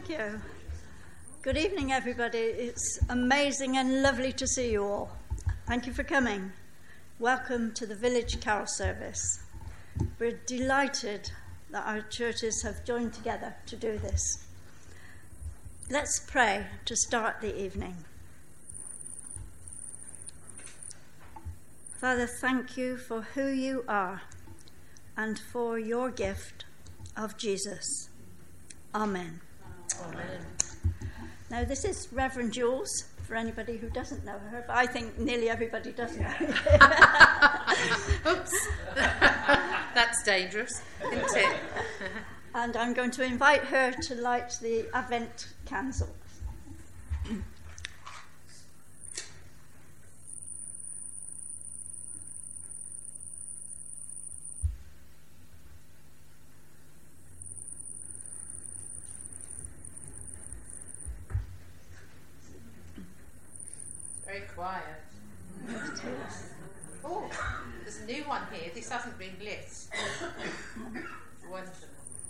Thank you. Good evening, everybody. It's amazing and lovely to see you all. Thank you for coming. Welcome to the Village Carol Service. We're delighted that our churches have joined together to do this. Let's pray to start the evening. Father, thank you for who you are and for your gift of Jesus. Amen. Amen. Now, this is Reverend Jules, for anybody who doesn't know her, but I think nearly everybody does know her. Oops. That's dangerous, isn't it? And I'm going to invite her to light the Advent candle. Very quiet. Oh, there's a new one here. This hasn't been lit. Wonderful.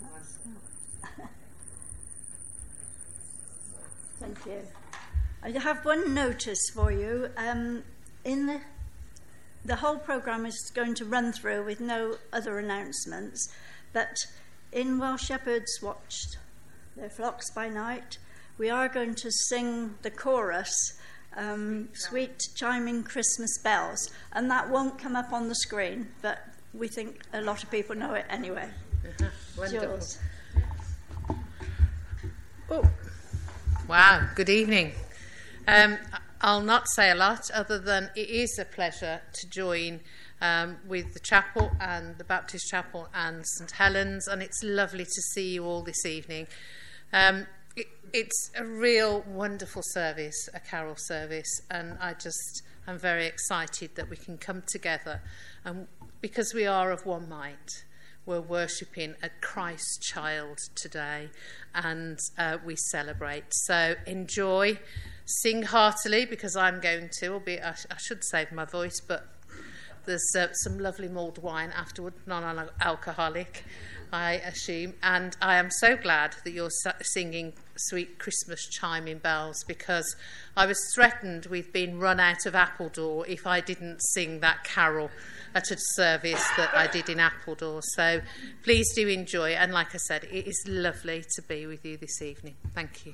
Thank you. I have one notice for you. In the whole programme is going to run through with no other announcements, but in While Shepherds Watched Their Flocks by Night, we are going to sing the chorus, Sweet Chiming Christmas Bells, and that won't come up on the screen, but we think a lot of people know it anyway. Wonderful. Jules. Oh, wow, good evening. I'll not say a lot other than it is a pleasure to join with the chapel and the Baptist Chapel and St Helens, and it's lovely to see you all this evening. It's a real wonderful service, a carol service, and I'm very excited that we can come together, and because we are of one mind. We're worshipping a Christ child today, and we celebrate. So enjoy, sing heartily, because I'm going to, albeit I should save my voice, but there's some lovely mulled wine afterward, non-alcoholic, I assume. And I am so glad that you're singing Sweet Christmas Chiming Bells, because I was threatened with being run out of Appledore if I didn't sing that carol at a service that I did in Appledore. So please do enjoy, and like I said, it is lovely to be with you this evening. Thank you.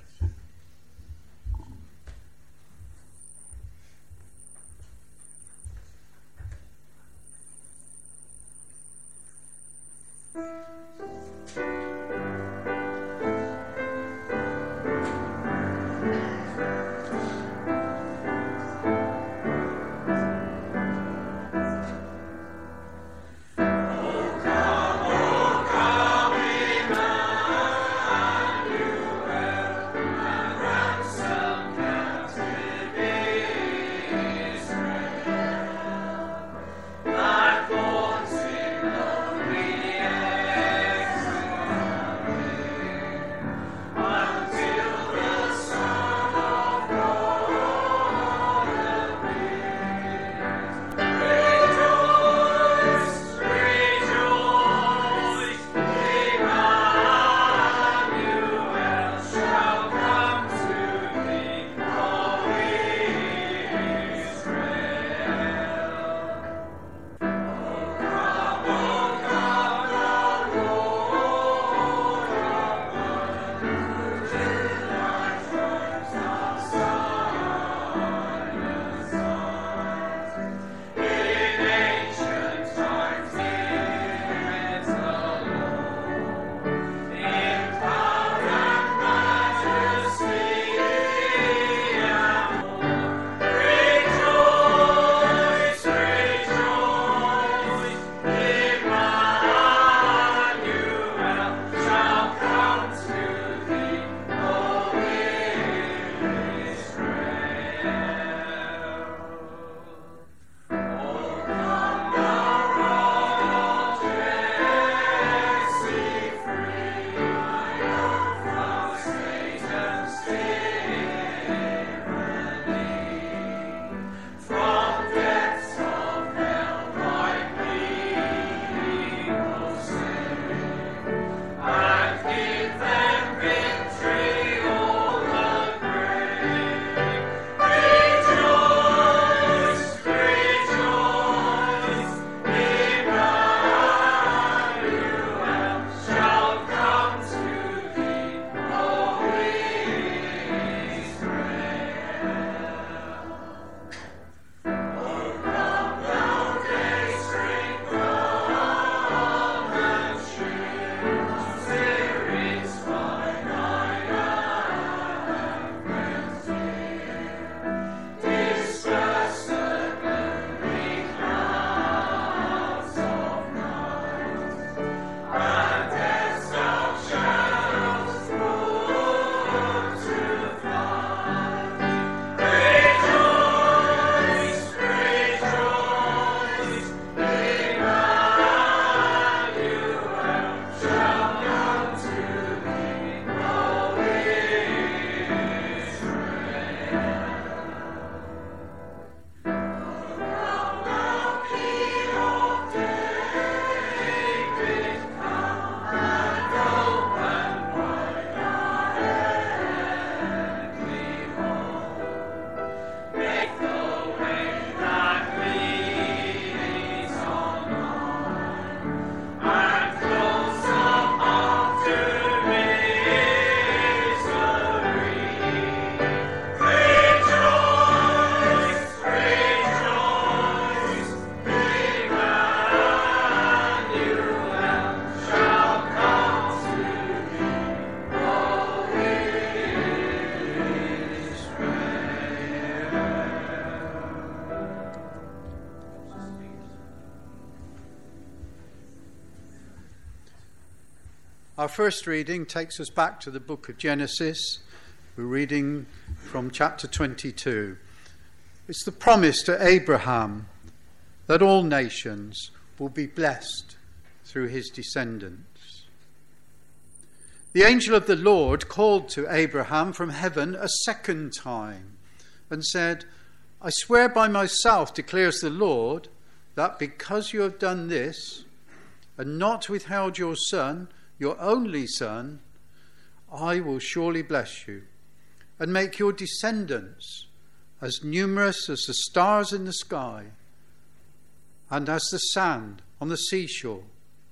Our first reading takes us back to the book of Genesis. We're reading from chapter 22. It's the promise to Abraham that all nations will be blessed through his descendants. The angel of the Lord called to Abraham from heaven a second time and said, I swear by myself, declares the Lord, that because you have done this and not withheld your son, your only son, I will surely bless you and make your descendants as numerous as the stars in the sky and as the sand on the seashore.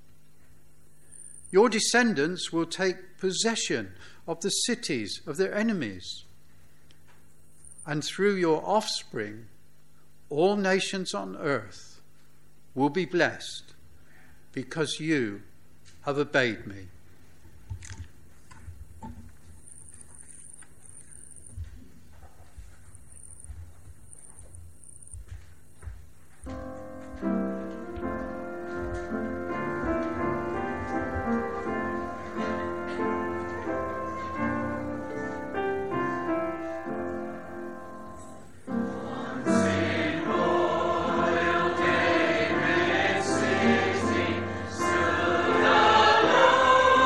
Your descendants will take possession of the cities of their enemies, and through your offspring, all nations on earth will be blessed because you have obeyed me. Lord.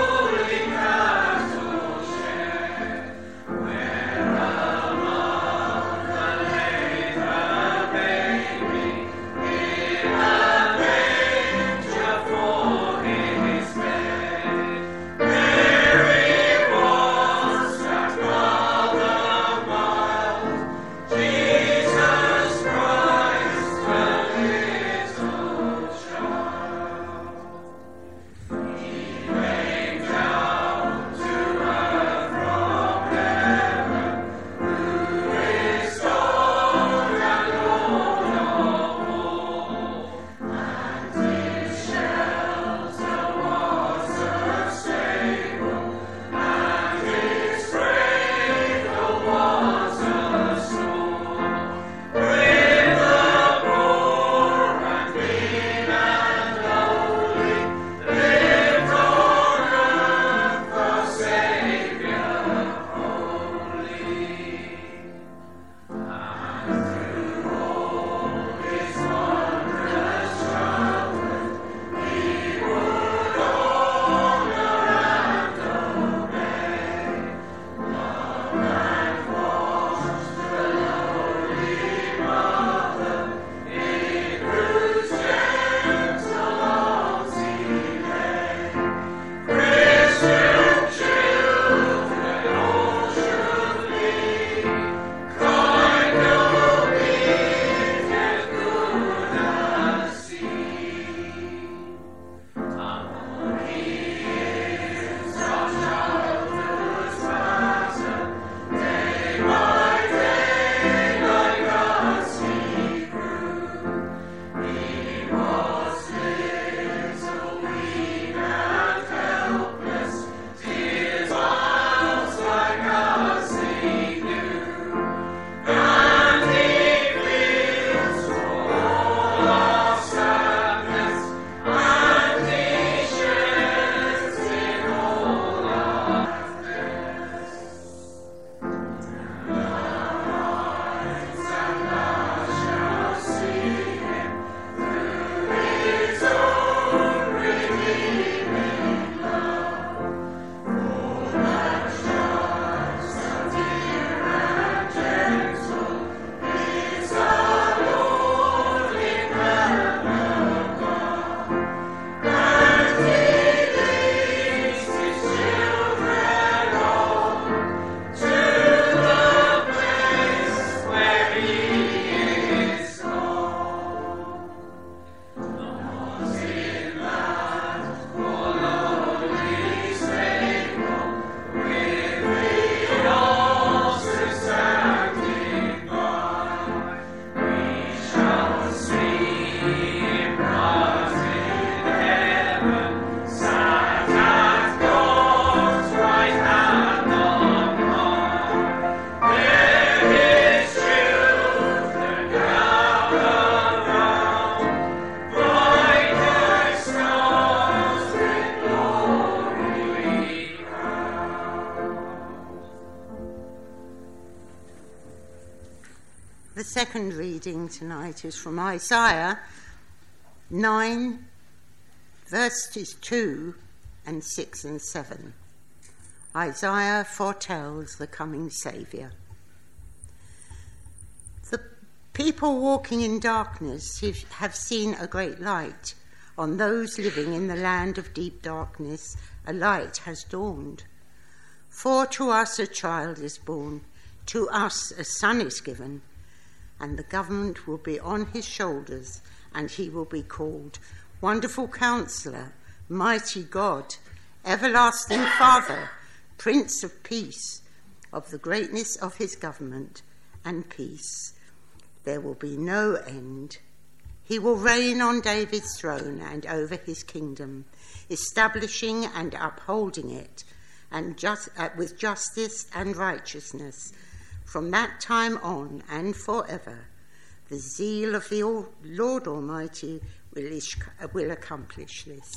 The second reading tonight is from Isaiah 9, verses 2 and 6 and 7. Isaiah foretells the coming Saviour. The people walking in darkness have seen a great light. On those living in the land of deep darkness, a light has dawned. For to us a child is born, to us a son is given, and the government will be on his shoulders, and he will be called Wonderful Counselor, Mighty God, Everlasting Father, Prince of Peace. Of the greatness of his government and peace there will be no end. He will reign on David's throne and over his kingdom, establishing and upholding it, and with justice and righteousness from that time on and forever. The zeal of the Lord Almighty will accomplish this.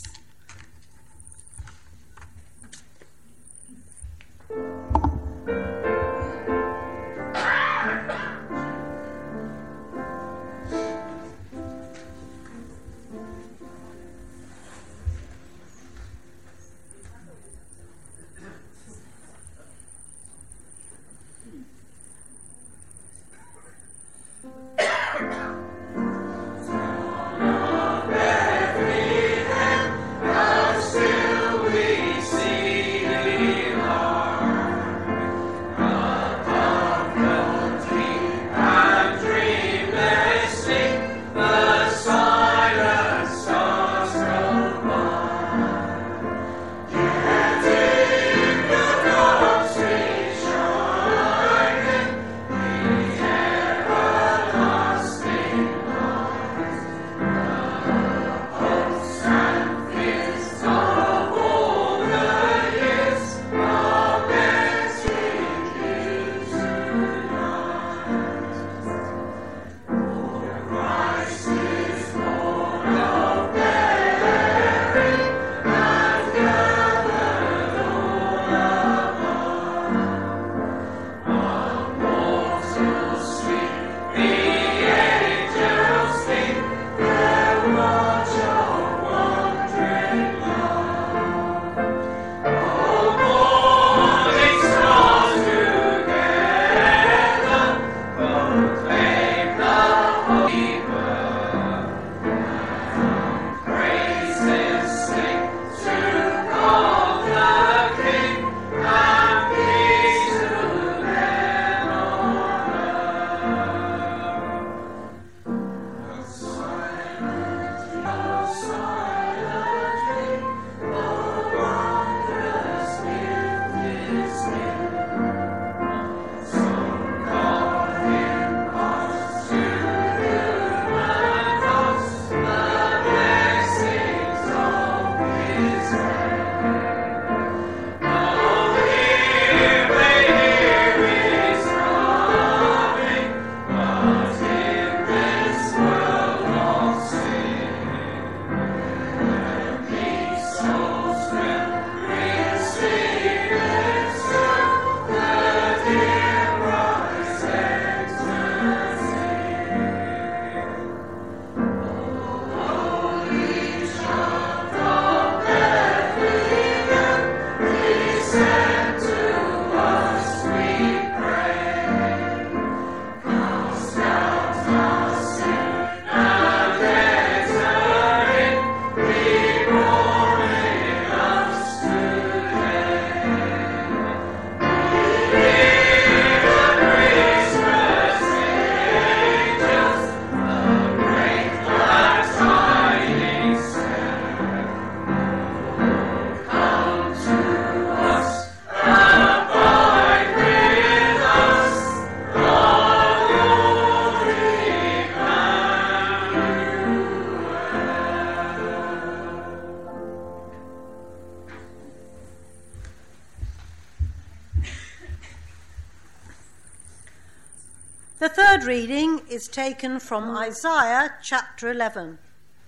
The third reading is taken from Isaiah chapter 11.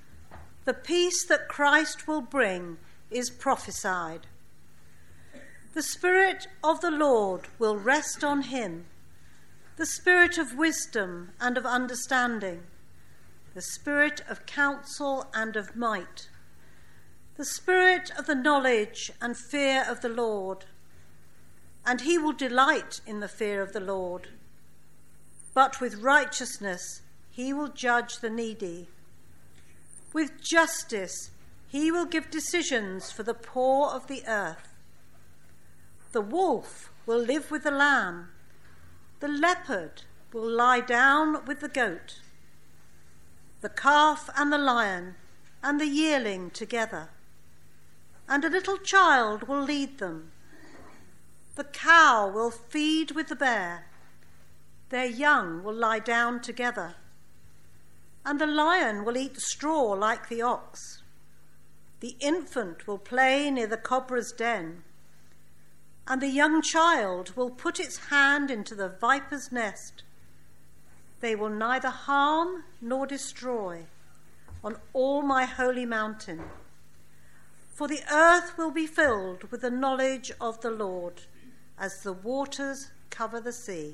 The peace that Christ will bring is prophesied. The Spirit of the Lord will rest on him, the spirit of wisdom and of understanding, the spirit of counsel and of might, the spirit of the knowledge and fear of the Lord. And he will delight in the fear of the Lord. But with righteousness he will judge the needy. With justice he will give decisions for the poor of the earth. The wolf will live with the lamb. The leopard will lie down with the goat. The calf and the lion and the yearling together. And a little child will lead them. The cow will feed with the bear. Their young will lie down together. And the lion will eat straw like the ox. The infant will play near the cobra's den. And the young child will put its hand into the viper's nest. They will neither harm nor destroy on all my holy mountain. For the earth will be filled with the knowledge of the Lord, as the waters cover the sea.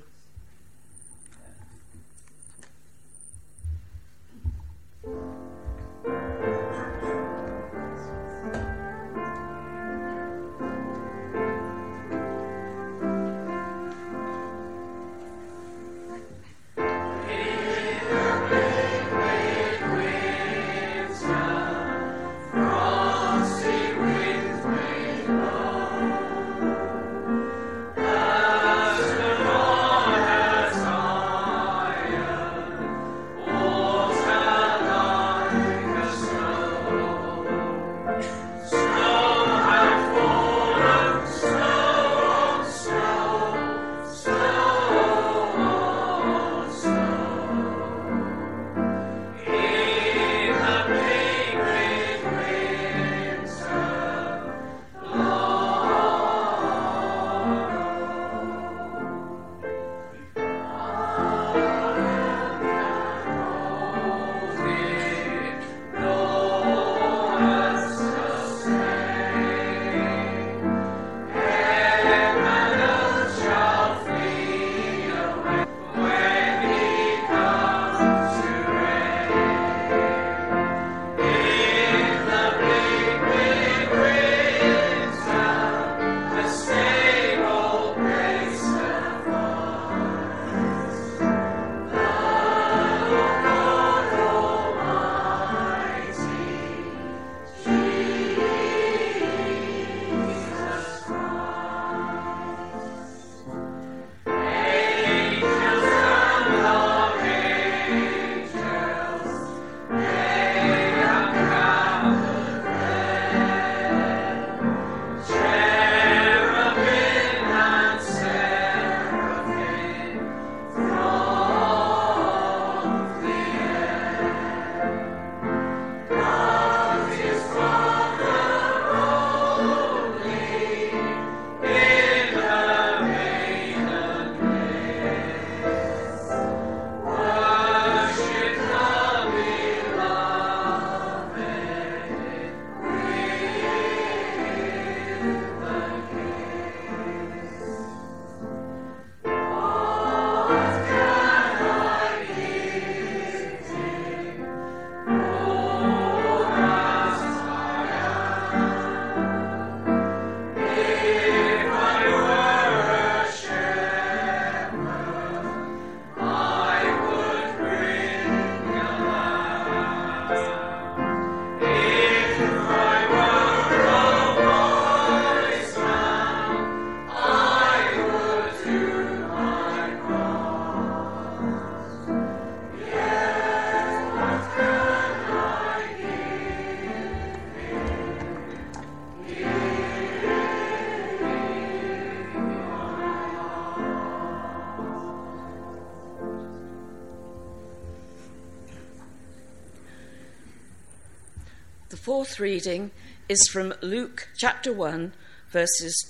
The fourth reading is from Luke chapter 1, verses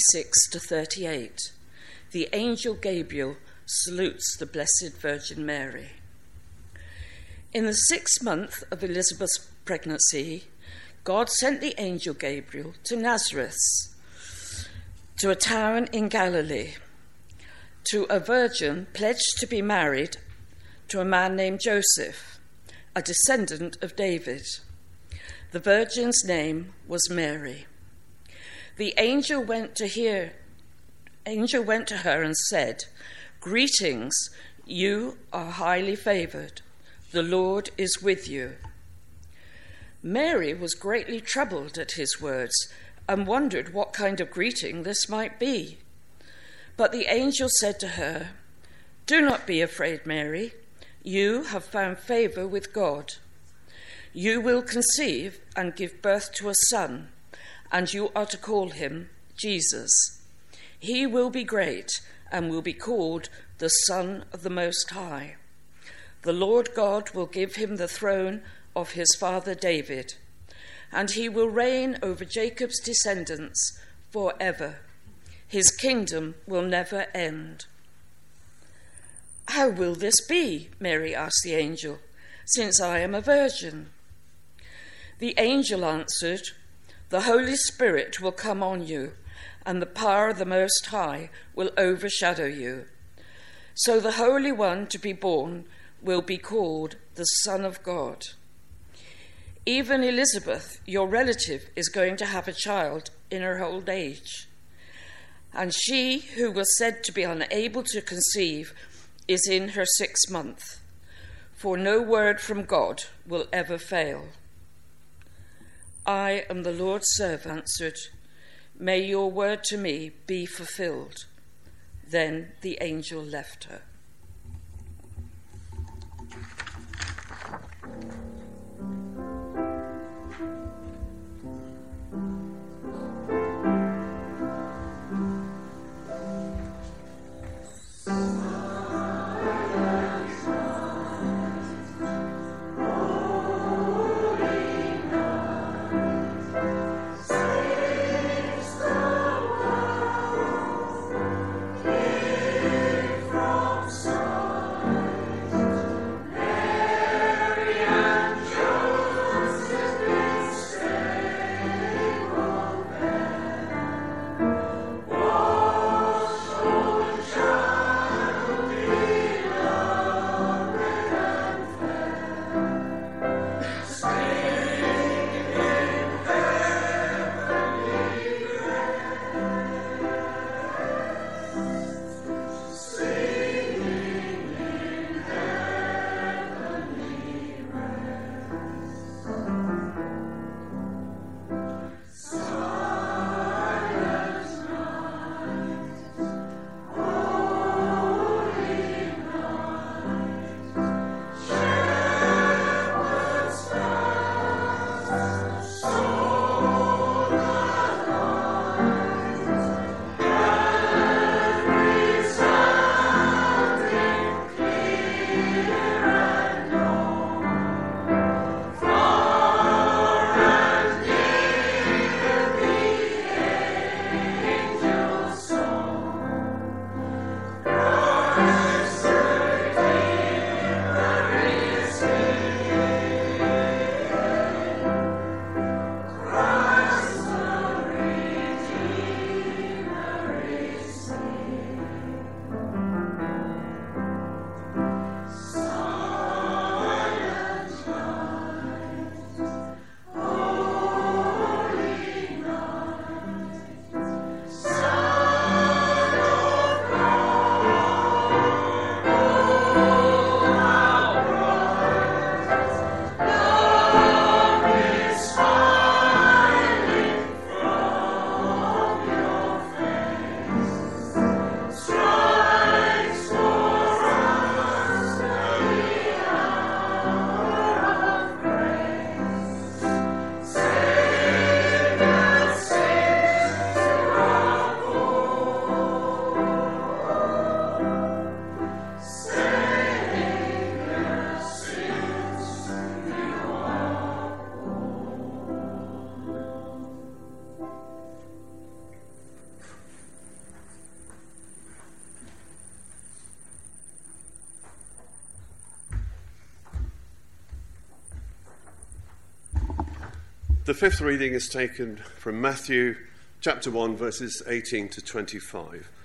26 to 38. The angel Gabriel salutes the Blessed Virgin Mary. In the 6th month of Elizabeth's pregnancy, God sent the angel Gabriel to Nazareth, to a town in Galilee. to a virgin pledged to be married to a man named Joseph, a descendant of David. The virgin's name was Mary. The angel went to her and said, "Greetings, you are highly favored. The Lord is with you." Mary was greatly troubled at his words and wondered what kind of greeting this might be. But the angel said to her, "Do not be afraid, Mary. You have found favor with God. You will conceive and give birth to a son, and you are to call him Jesus. He will be great and will be called the Son of the Most High. The Lord God will give him the throne of his father David, and he will reign over Jacob's descendants forever. His kingdom will never end." "How will this be?" Mary asked the angel, "since I am a virgin?" The angel answered, "The Holy Spirit will come on you, and the power of the Most High will overshadow you. So the Holy One to be born will be called the Son of God. Even Elizabeth, your relative, is going to have a child in her old age. And she, who was said to be unable to conceive, is in her 6th month, for no word from God will ever fail." "I am the Lord's servant," answered. "May your word to me be fulfilled." Then the angel left her. The fifth reading is taken from Matthew chapter 1, verses 18 to 25.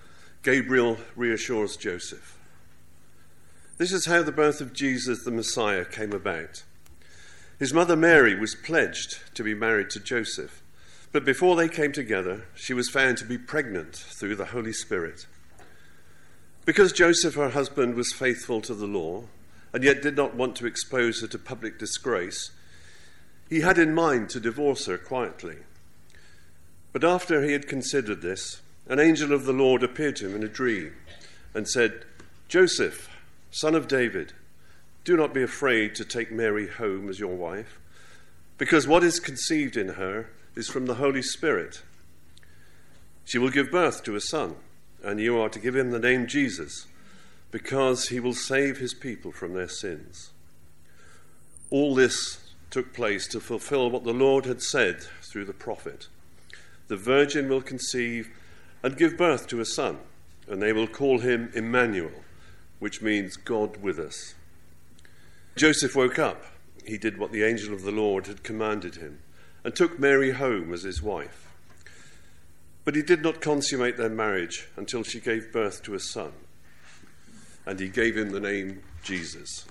Gabriel reassures Joseph. This is how the birth of Jesus the Messiah came about. His mother Mary was pledged to be married to Joseph, but before they came together, she was found to be pregnant through the Holy Spirit. Because Joseph, her husband, was faithful to the law, and yet did not want to expose her to public disgrace, he had in mind to divorce her quietly. But after he had considered this, an angel of the Lord appeared to him in a dream and said, "Joseph, son of David, do not be afraid to take Mary home as your wife, because what is conceived in her is from the Holy Spirit. She will give birth to a son, and you are to give him the name Jesus, because he will save his people from their sins." All this took place to fulfill what the Lord had said through the prophet. The virgin will conceive and give birth to a son, and they will call him Emmanuel, which means God with us. Joseph woke up. He did what the angel of the Lord had commanded him, and took Mary home as his wife. But he did not consummate their marriage until she gave birth to a son, and he gave him the name Jesus.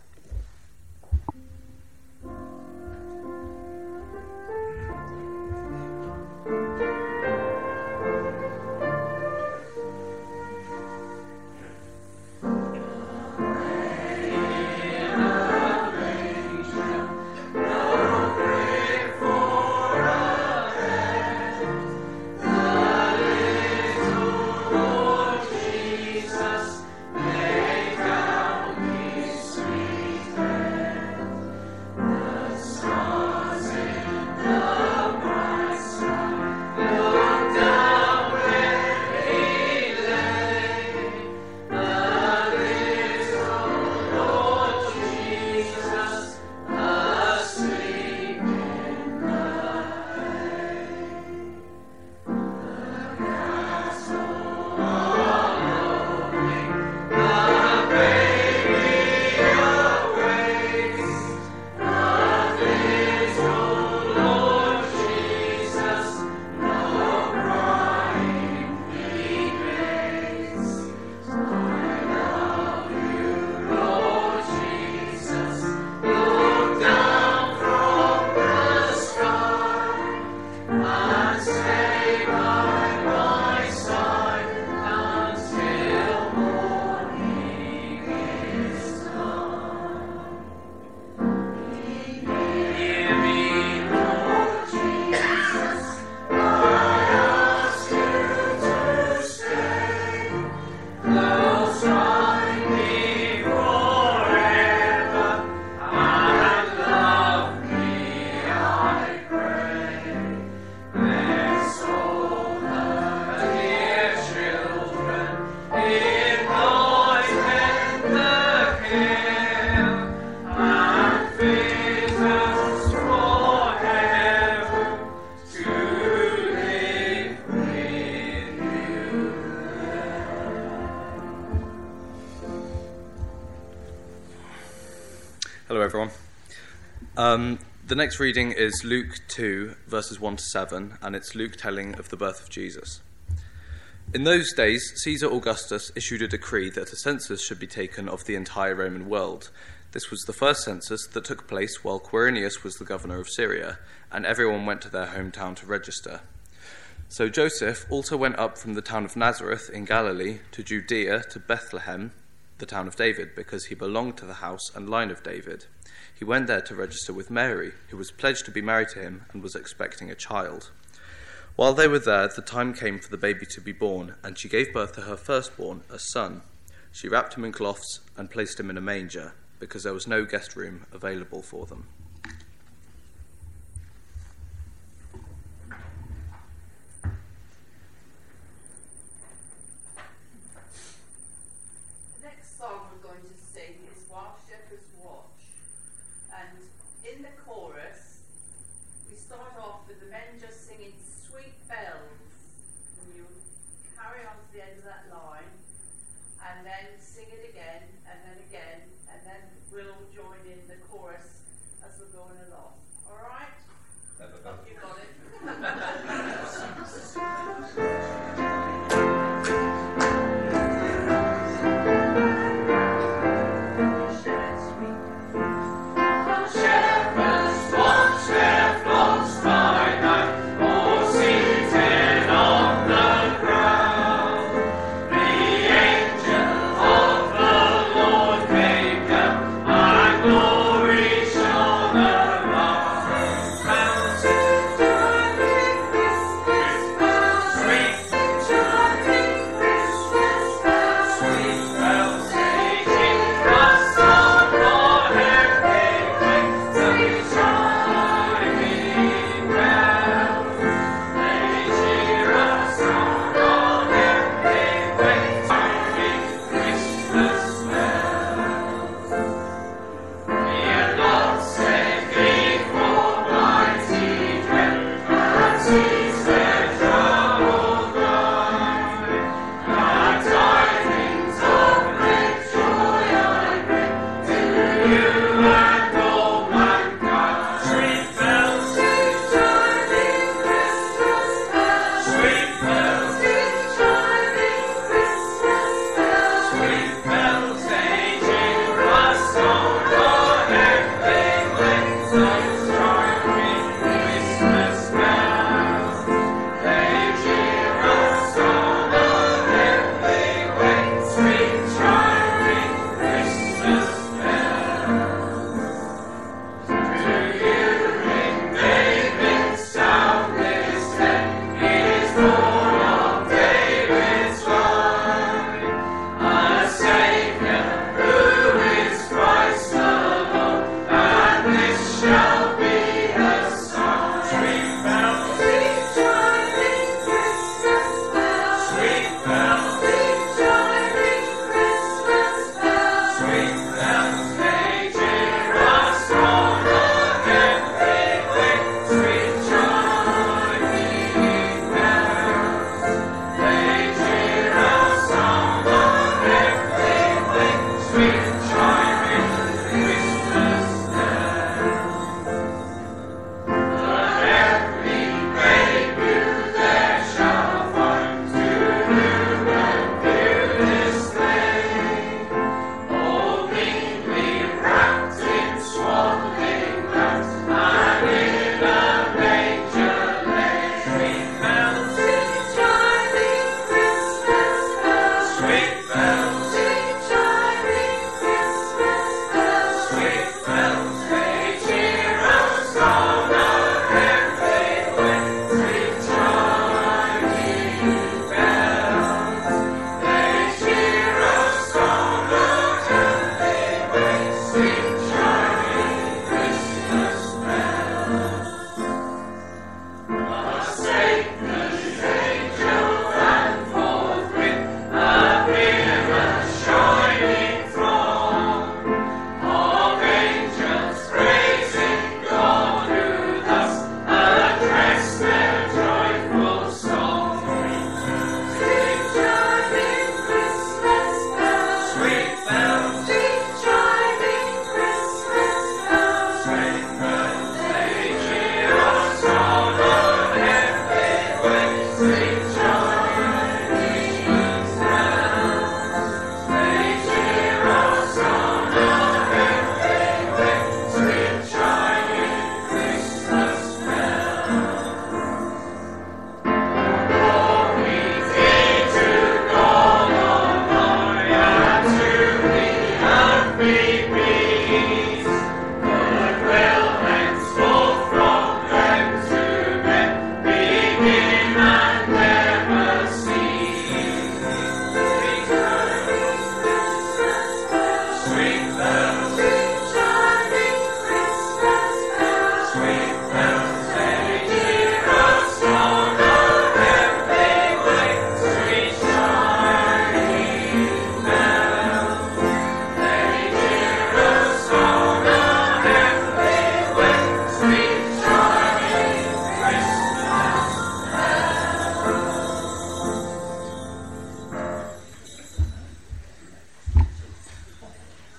Hello everyone. The next reading is Luke 2, verses 1 to 7, and it's Luke telling of the birth of Jesus. In those days, Caesar Augustus issued a decree that a census should be taken of the entire Roman world. This was the first census that took place while Quirinius was the governor of Syria, and everyone went to their hometown to register. So Joseph also went up from the town of Nazareth in Galilee to Judea to Bethlehem, the town of David, because he belonged to the house and line of David. He went there to register with Mary, who was pledged to be married to him and was expecting a child. While they were there, the time came for the baby to be born, and she gave birth to her firstborn, a son. She wrapped him in cloths and placed him in a manger, because there was no guest room available for them.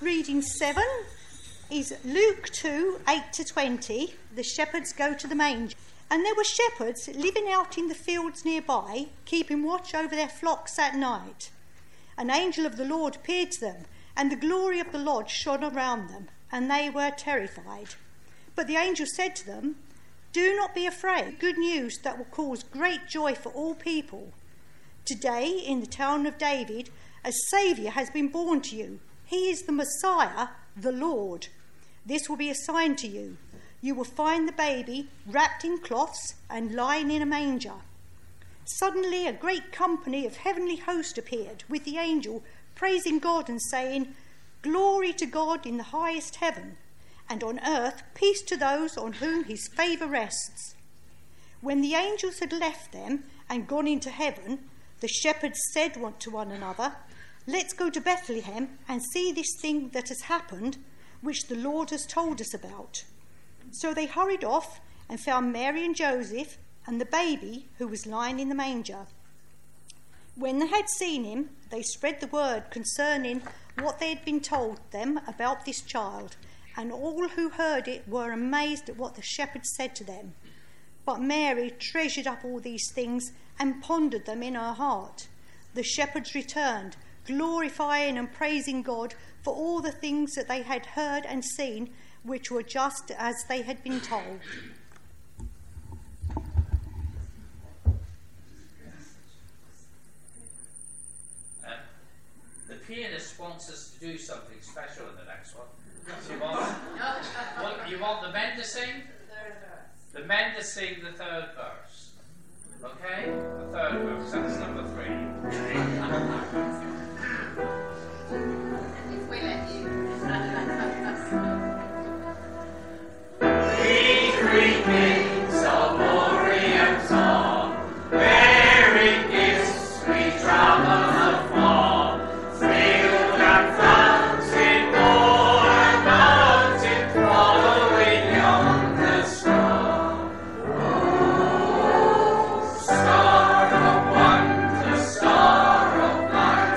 reading 7 is Luke 2, 8 to 20. The shepherds go to the manger. And there were shepherds living out in the fields nearby, keeping watch over their flocks at night. An angel of the Lord appeared to them, and the glory of the Lord shone around them, and they were terrified. But the angel said to them, "Do not be afraid. Good news that will cause great joy for all people. Today, in the town of David, a Saviour has been born to you. He is the Messiah, the Lord. This will be a sign to you. You will find the baby wrapped in cloths and lying in a manger." Suddenly a great company of heavenly hosts appeared with the angel, praising God and saying, "Glory to God in the highest heaven, and on earth peace to those on whom his favour rests." When the angels had left them and gone into heaven, the shepherds said to one another, "Let's go to Bethlehem and see this thing that has happened, which the Lord has told us about." So they hurried off and found Mary and Joseph and the baby who was lying in the manger. When they had seen him, they spread the word concerning what they had been told them about this child, and all who heard it were amazed at what the shepherds said to them. But Mary treasured up all these things and pondered them in her heart. The shepherds returned, glorifying and praising God for all the things that they had heard and seen, which were just as they had been told. The pianist wants us to do something special in the next one. You want the men to sing? The men to sing the third verse. Okay? The third verse. That's number 3. If we let you. Three kings of Orient song, bearing gifts, we travel afar, field and fountain, moor and mountain, following yonder star. Oh, star of wonder, star of light,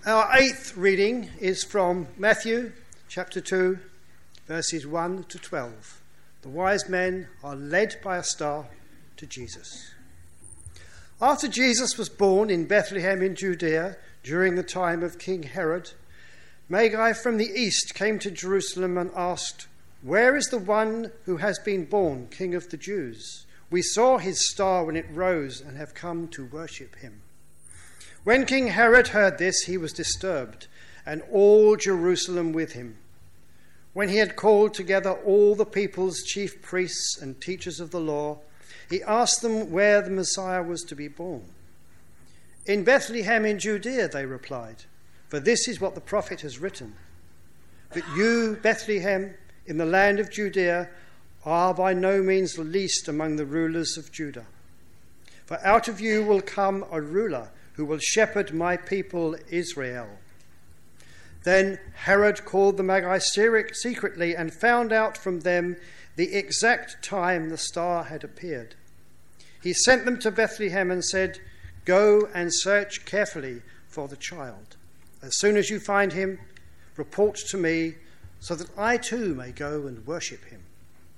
Our 8th reading is from Matthew chapter 2, verses 1 to 12. The wise men are led by a star to Jesus. After Jesus was born in Bethlehem in Judea during the time of King Herod, Magi from the east came to Jerusalem and asked, "Where is the one who has been born King of the Jews? We saw his star when it rose and have come to worship him." When King Herod heard this, he was disturbed, and all Jerusalem with him. When he had called together all the people's chief priests and teachers of the law, he asked them where the Messiah was to be born. "In Bethlehem in Judea," they replied, "for this is what the prophet has written. But you, Bethlehem, in the land of Judea, are by no means the least among the rulers of Judah. For out of you will come a ruler who will shepherd my people Israel." Then Herod called the Magi secretly and found out from them the exact time the star had appeared. He sent them to Bethlehem and said, "Go and search carefully for the child. As soon as you find him, report to me, so that I too may go and worship him."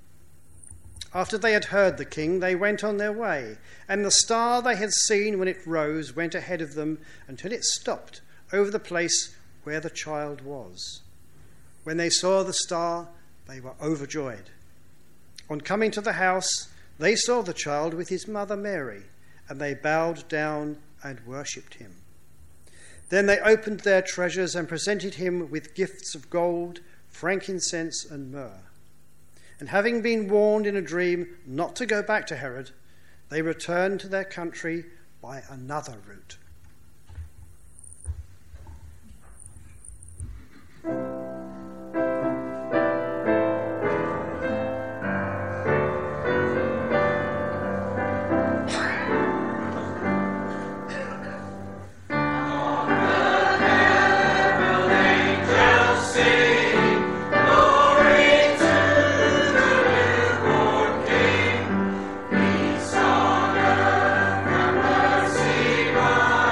After they had heard the king, they went on their way, and the star they had seen when it rose went ahead of them until it stopped over the place where the child was. When they saw the star, they were overjoyed. On coming to the house, they saw the child with his mother Mary, and they bowed down and worshipped him. Then they opened their treasures and presented him with gifts of gold, frankincense, and myrrh. And having been warned in a dream not to go back to Herod, they returned to their country by another route. Peace on earth and mercy.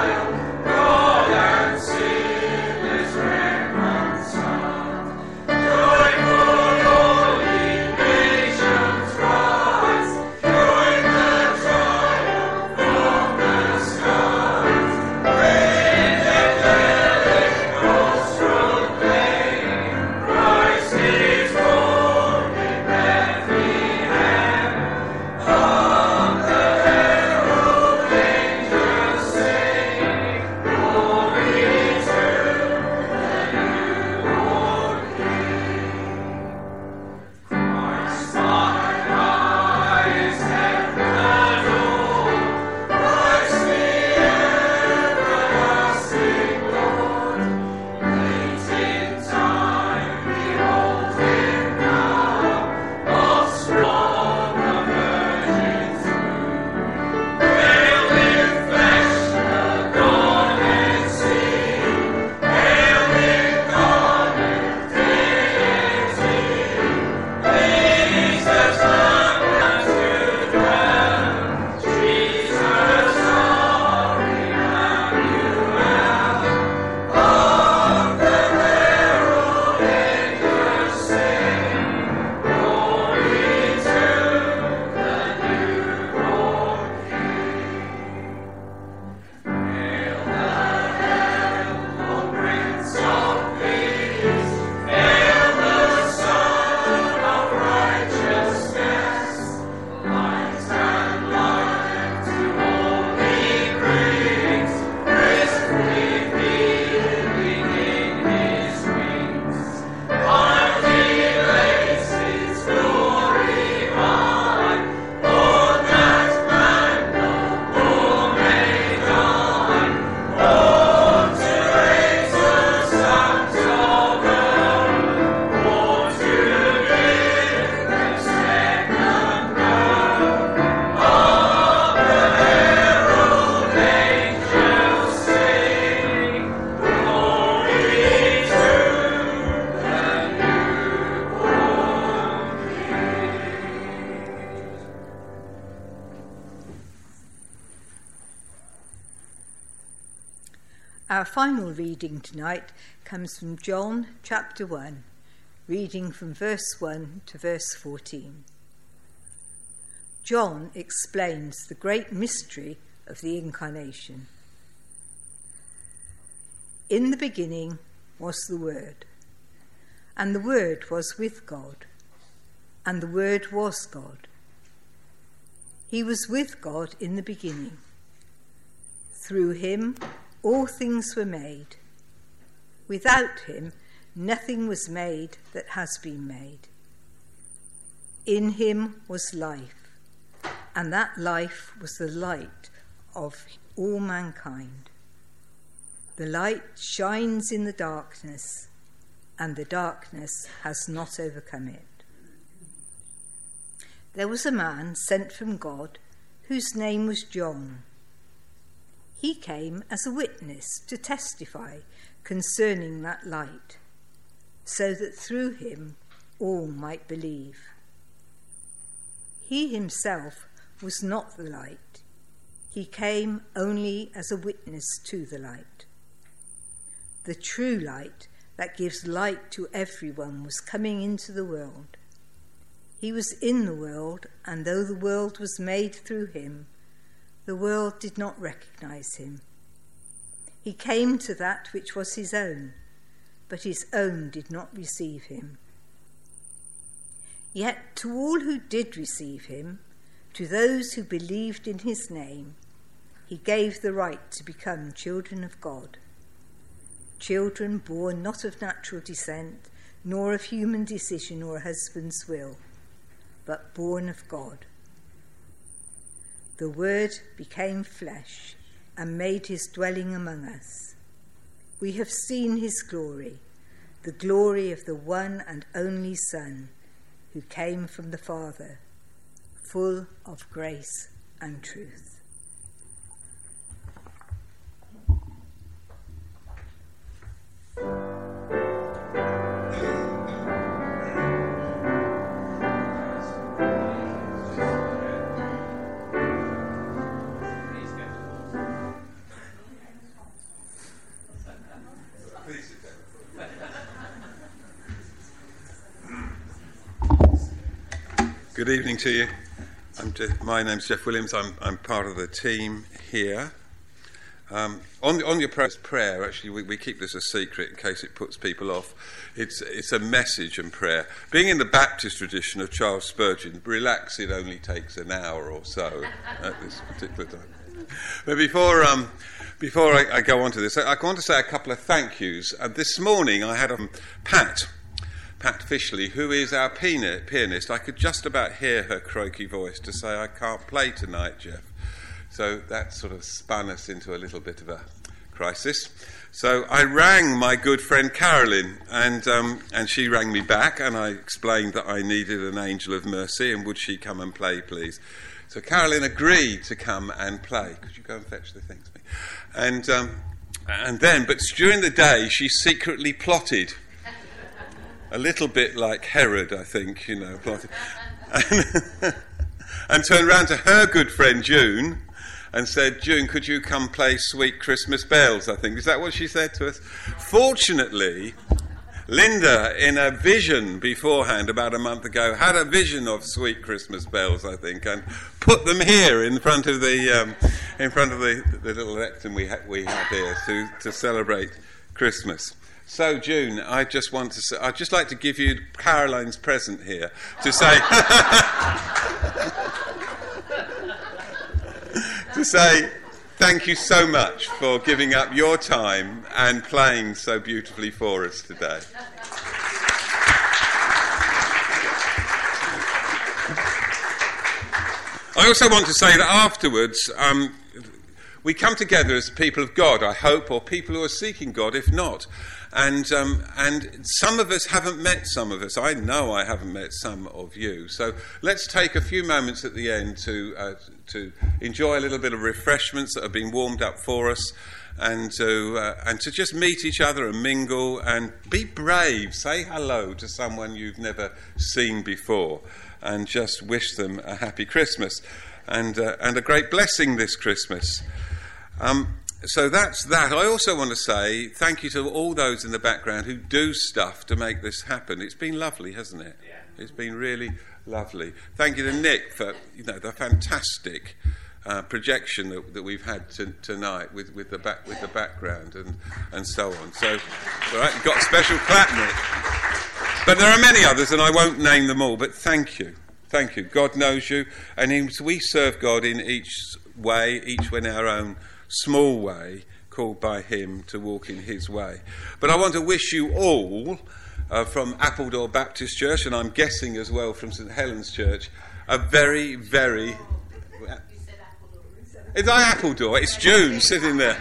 Our final reading tonight comes from John chapter 1, reading from verse 1 to verse 14. John explains the great mystery of the Incarnation. In the beginning was the Word, and the Word was with God, and the Word was God. He was with God in the beginning. Through him all things were made. Without him nothing was made that has been made. In him was life, and that life was the light of all mankind. The light shines in the darkness, and the darkness has not overcome it. There was a man sent from God whose name was John. He came as a witness to testify concerning that light, so that through him all might believe. He himself was not the light. He came only as a witness to the light. The true light that gives light to everyone was coming into the world. He was in the world, and though the world was made through him, the world did not recognize him. He came to that which was his own, but his own did not receive him. Yet to all who did receive him, to those who believed in his name, he gave the right to become children of God. Children born not of natural descent, nor of human decision or a husband's will, but born of God. The Word became flesh and made his dwelling among us. We have seen his glory, the glory of the one and only Son, who came from the Father, full of grace and truth. Good evening to you. My name's Jeff Williams. I'm part of the team here. On your prayer, actually, we keep this a secret in case it puts people off. It's a message and prayer. Being in the Baptist tradition of Charles Spurgeon, relax, it only takes an hour or so at this particular time. But before I go on to this, I want to say a couple of thank yous. This morning I had Pat Fishley, who is our pianist. I could just about hear her croaky voice to say, I can't play tonight, Jeff. So that sort of spun us into a little bit of a crisis. So I rang my good friend Carolyn, and she rang me back, and I explained that I needed an angel of mercy, and would she come and play, please? So Carolyn agreed to come and play. Could you go and fetch the things for me? And then, but during the day, she secretly plotted. A little bit like Herod, I think, plotted. And turned round to her good friend June and said, June, could you come play Sweet Christmas Bells, I think. Is that what she said to us? Fortunately, Linda, in a vision beforehand about a month ago, had a vision of Sweet Christmas Bells, I think, and put them here in front of the little lectern we have here to celebrate Christmas. So, June, I'd just like to give you Caroline's present here to say, thank you so much for giving up your time and playing so beautifully for us today. I also want to say that afterwards, we come together as people of God, I hope, or people who are seeking God, if not. And some of us haven't met some of us. I know I haven't met some of you. So let's take a few moments at the end to enjoy a little bit of refreshments that have been warmed up for us, and to just meet each other and mingle and be brave. Say hello to someone you've never seen before, and just wish them a happy Christmas and a great blessing this Christmas. So that's that. I also want to say thank you to all those in the background who do stuff to make this happen. It's been lovely, hasn't it? Yeah. It's been really lovely. Thank you to Nick for the fantastic projection that we've had tonight with the background and so on. So, all right, you've got a special clap, Nick. But there are many others, and I won't name them all. But thank you. God knows you, and we serve God in each way, each in our own small way, called by him to walk in his way. But I want to wish you all from Appledore Baptist Church, and I'm guessing as well from St Helens Church, a very, very... Is that Appledore? It's June sitting there.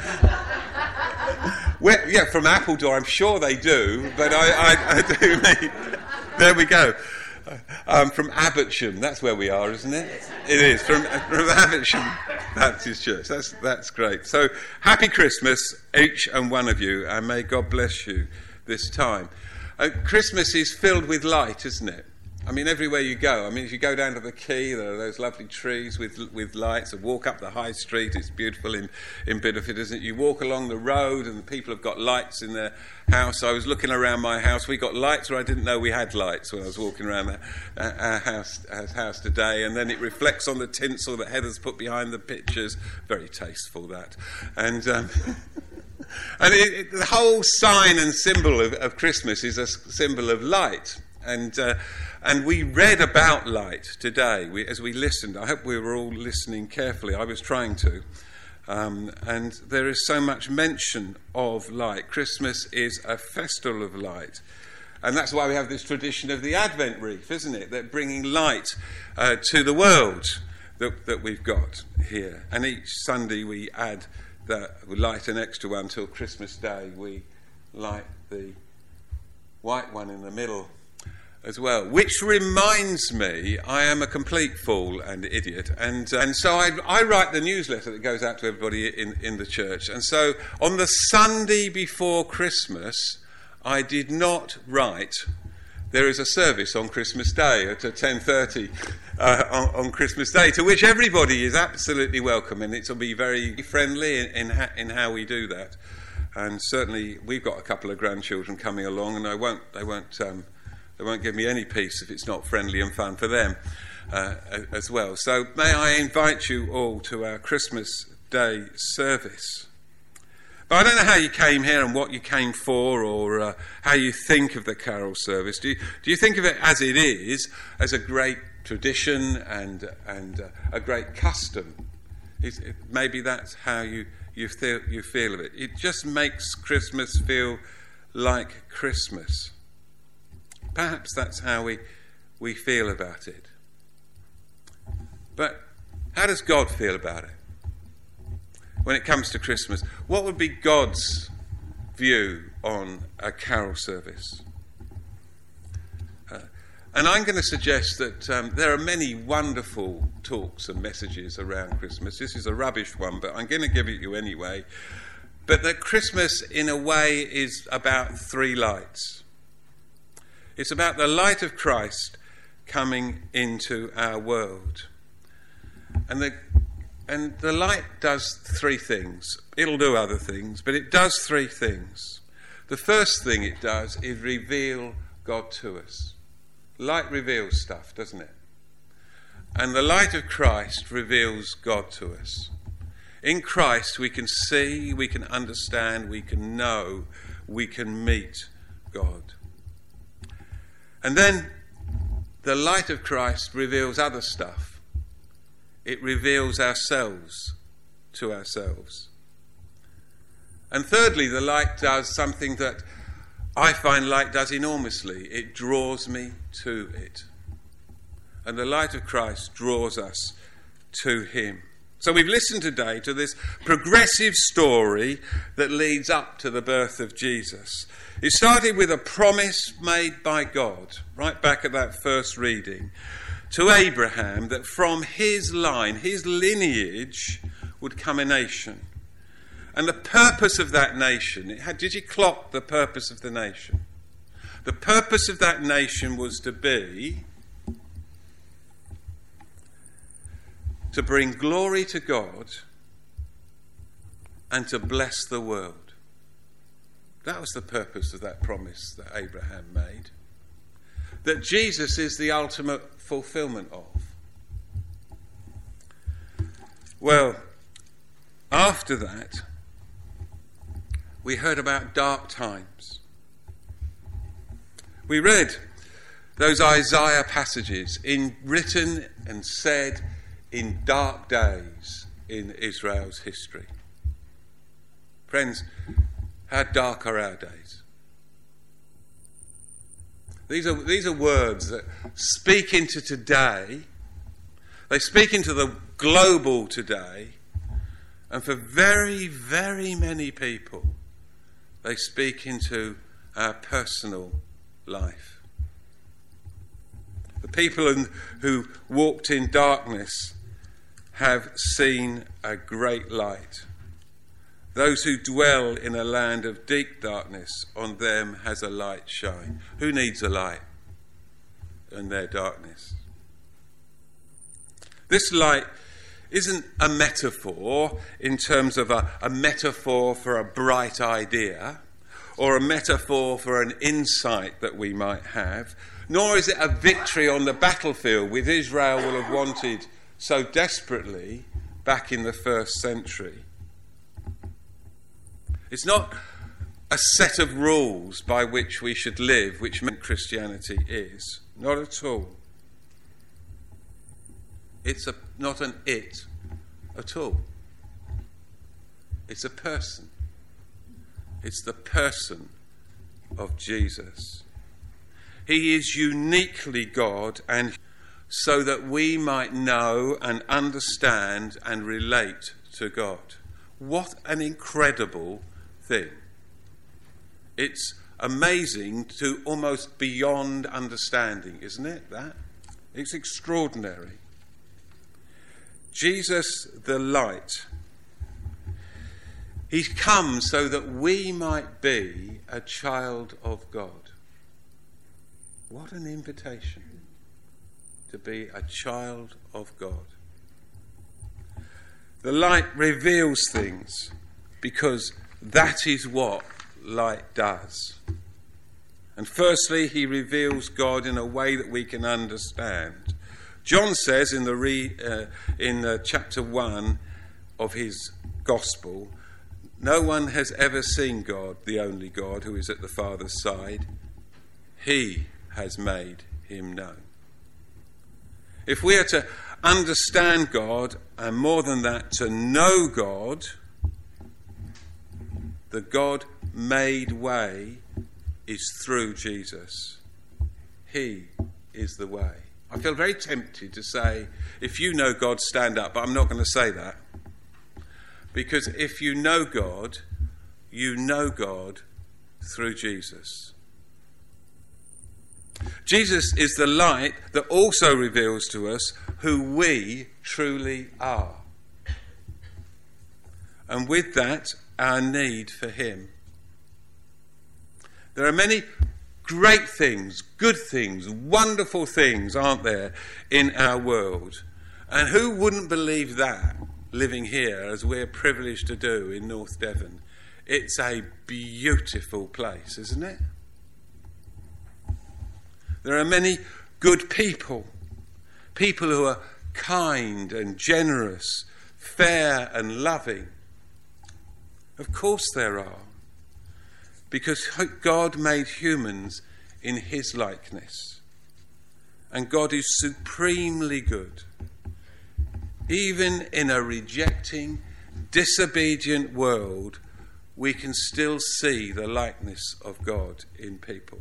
From Appledore, I'm sure they do, but I do mean... There we go. From Abbottsham, that's where we are, isn't it? It is, from Abbottsham Baptist Church. That's great. So, happy Christmas, each and one of you, and may God bless you this time. Christmas is filled with light, isn't it? I mean, everywhere you go. I mean, if you go down to the quay, there are those lovely trees with lights. And walk up the high street, it's beautiful in Bideford, isn't it? You walk along the road and the people have got lights in their house. I was looking around my house. We got lights where I didn't know we had lights when I was walking around our house today. And then it reflects on the tinsel that Heather's put behind the pictures. Very tasteful, that. And... And the whole sign and symbol of Christmas is a symbol of light. And we read about light today as we listened. I hope we were all listening carefully. I was trying to. And there is so much mention of light. Christmas is a festival of light. And that's why we have this tradition of the Advent wreath, isn't it? That bringing light to the world that we've got here. And each Sunday we add we light an extra one till Christmas Day. We light the white one in the middle as well. Which reminds me, I am a complete fool and idiot. And so I write the newsletter that goes out to everybody in the church. And so on the Sunday before Christmas, I did not write, there is a service on Christmas Day at 10:30 on Christmas Day, to which everybody is absolutely welcome, and it will be very friendly in how we do that. And certainly we've got a couple of grandchildren coming along, and they won't give me any peace if it's not friendly and fun for them as well. So may I invite you all to our Christmas Day service. But I don't know how you came here and what you came for, or how you think of the carol service. Do you think of it as it is, as a great tradition and a great custom? Maybe that's how you feel of it. It just makes Christmas feel like Christmas. Perhaps that's how we feel about it. But how does God feel about it? When it comes to Christmas, what would be God's view on a carol service? And I'm going to suggest that there are many wonderful talks and messages around Christmas. This is a rubbish one, but I'm going to give it you anyway. But that Christmas, in a way, is about three lights. It's about the light of Christ coming into our world. And the light does three things. It'll do other things, but it does three things. The first thing it does is reveal God to us. Light reveals stuff, doesn't it? And the light of Christ reveals God to us. In Christ we can see, we can understand, we can know, we can meet God. And then the light of Christ reveals other stuff. It reveals ourselves to ourselves. And thirdly, the light does something that I find light does enormously. It draws me to it. And the light of Christ draws us to him. So we've listened today to this progressive story that leads up to the birth of Jesus. It started with a promise made by God, right back at that first reading, to Abraham, that from his line, his lineage, would come a nation. And the purpose of that nation, did you clock the purpose of the nation? The purpose of that nation was to bring glory to God and to bless the world. That was the purpose of that promise that Abraham made. That Jesus is the ultimate fulfillment of. Well, after that, we heard about dark times. We read those Isaiah passages written and said in dark days in Israel's history. Friends, how dark are our days? These are words that speak into today. They speak into the global today. And for very, very many people, they speak into our personal life. The people who walked in darkness have seen a great light. Those who dwell in a land of deep darkness, on them has a light shine. Who needs a light in their darkness? This light isn't a metaphor in terms of a metaphor for a bright idea or a metaphor for an insight that we might have, nor is it a victory on the battlefield which Israel will have wanted so desperately back in the first century. It's not a set of rules by which we should live, which Christianity is. Not at all. It's not an it at all. It's a person. It's the person of Jesus. He is uniquely God, and so that we might know and understand and relate to God. What an incredible thing. It's amazing to almost beyond understanding, isn't it, that? It's extraordinary. Jesus, the light, he's come so that we might be a child of God. What an invitation to be a child of God. The light reveals things because that is what light does. And firstly, he reveals God in a way that we can understand. John says in chapter 1 of his gospel, no one has ever seen God, the only God who is at the Father's side. He has made him known. If we are to understand God, and more than that, to know God, the God made way is through Jesus. He is the way. I feel very tempted to say, if you know God, stand up, but I'm not going to say that. Because if you know God through Jesus. Jesus is the light that also reveals to us who we truly are. And with that, our need for him. There are many great things, good things, wonderful things, aren't there, in our world? And who wouldn't believe that, living here, as we're privileged to do in North Devon? It's a beautiful place, isn't it? There are many good people, people who are kind and generous, fair and loving. Of course there are, because God made humans in his likeness, and God is supremely good. Even in a rejecting, disobedient world, we can still see the likeness of God in people.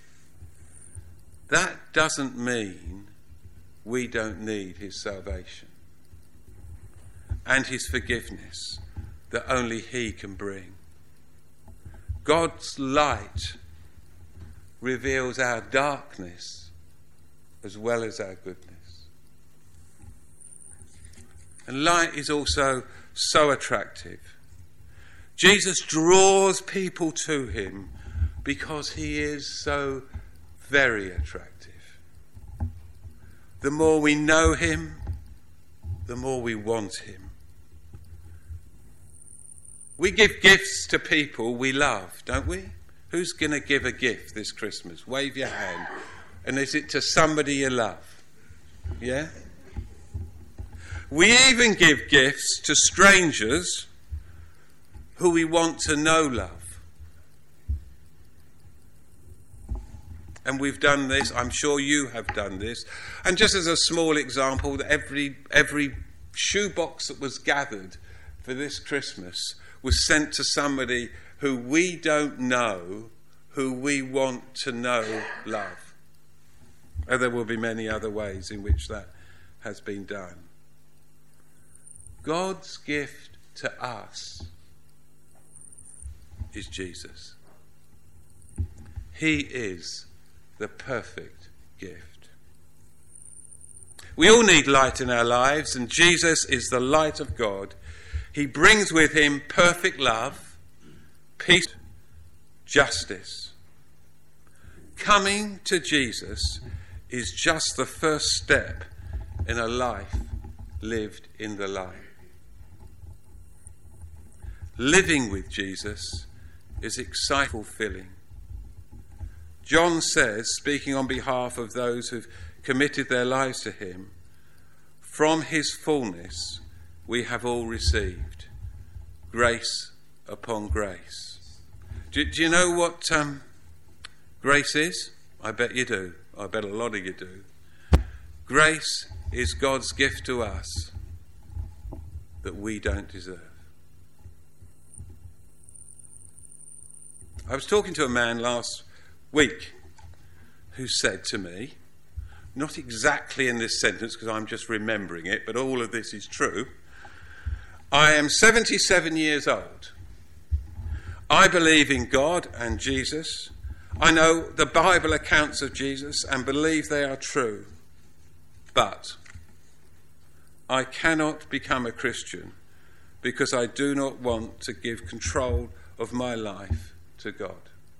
That doesn't mean we don't need his salvation and his forgiveness that only he can bring. God's light reveals our darkness as well as our goodness. And light is also so attractive. Jesus draws people to him because he is so very attractive. The more we know him, the more we want him. We give gifts to people we love, don't we? Who's going to give a gift this Christmas? Wave your hand. And is it to somebody you love? Yeah? We even give gifts to strangers who we want to know love. And we've done this, I'm sure you have done this. And just as a small example, every shoebox that was gathered for this Christmas was sent to somebody who we don't know, who we want to know love. And there will be many other ways in which that has been done. God's gift to us is Jesus. He is the perfect gift. We all need light in our lives, and Jesus is the light of God. He brings with him perfect love, peace, justice. Coming to Jesus is just the first step in a life lived in the light. Living with Jesus is exciting, fulfilling. John says, speaking on behalf of those who've committed their lives to him, from his fullness we have all received grace upon grace. Do you know what grace is? I bet you do. I bet a lot of you do. Grace is God's gift to us that we don't deserve. I was talking to a man last week who said to me, not exactly in this sentence because I'm just remembering it, but all of this is true. I am 77 years old. I believe in God and Jesus. I know the Bible accounts of Jesus and believe they are true. But I cannot become a Christian because I do not want to give control of my life to God.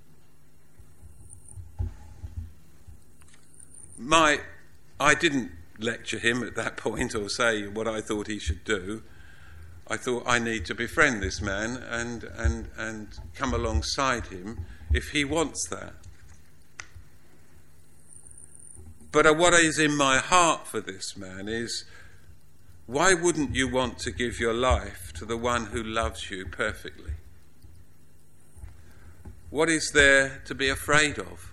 I didn't lecture him at that point or say what I thought he should do. I thought I need to befriend this man and come alongside him if he wants that. But what is in my heart for this man is, why wouldn't you want to give your life to the one who loves you perfectly? What is there to be afraid of?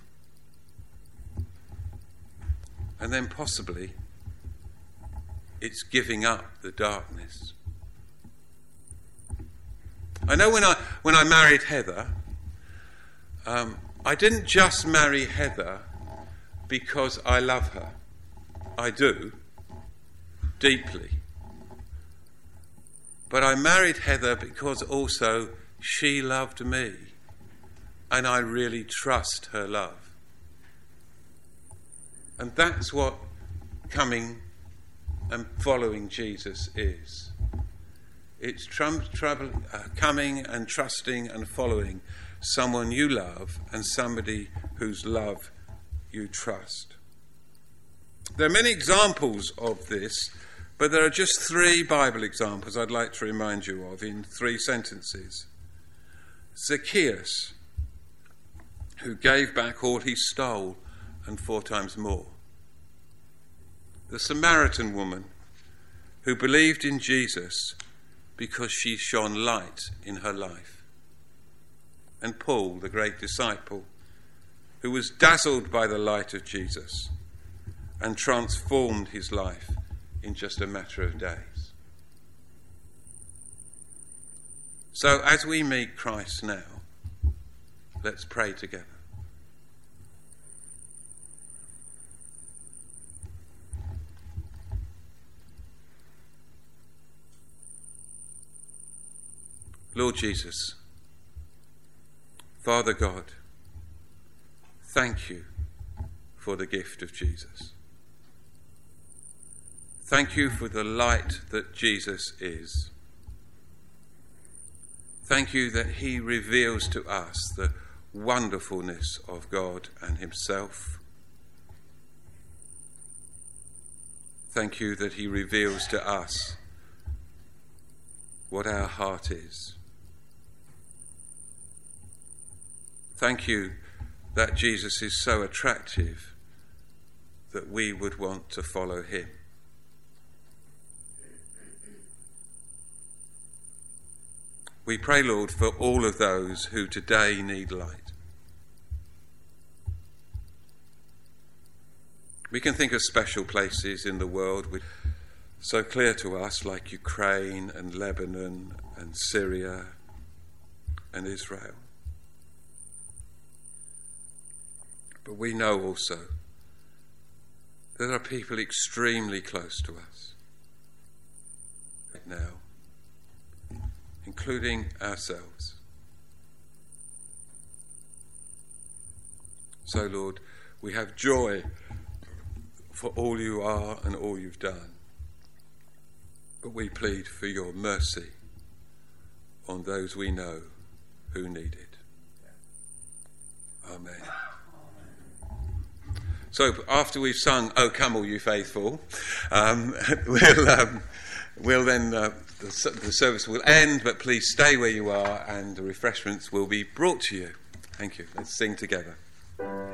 And then possibly it's giving up the darkness. I know when I married Heather, I didn't just marry Heather because I love her. I do, deeply. But I married Heather because also she loved me, and I really trust her love. And that's what coming and following Jesus is. It's coming and trusting and following someone you love and somebody whose love you trust. There are many examples of this, but there are just 3 Bible examples I'd like to remind you of in 3 sentences. Zacchaeus, who gave back all he stole and 4 times more. The Samaritan woman, who believed in Jesus because she shone light in her life. And Paul, the great disciple, who was dazzled by the light of Jesus and transformed his life in just a matter of days. So as we meet Christ now, let's pray together. Lord Jesus, Father God, thank you for the gift of Jesus. Thank you for the light that Jesus is. Thank you that he reveals to us the wonderfulness of God and himself. Thank you that he reveals to us what our heart is. Thank you that Jesus is so attractive that we would want to follow him. We pray, Lord, for all of those who today need light. We can think of special places in the world which are so clear to us, like Ukraine and Lebanon and Syria and Israel. But we know also that there are people extremely close to us right now, including ourselves. So, Lord, we have joy for all you are and all you've done. But we plead for your mercy on those we know who need it. Amen. So after we've sung "O Come All You Faithful," we'll then the service will end. But please stay where you are, and the refreshments will be brought to you. Thank you. Let's sing together.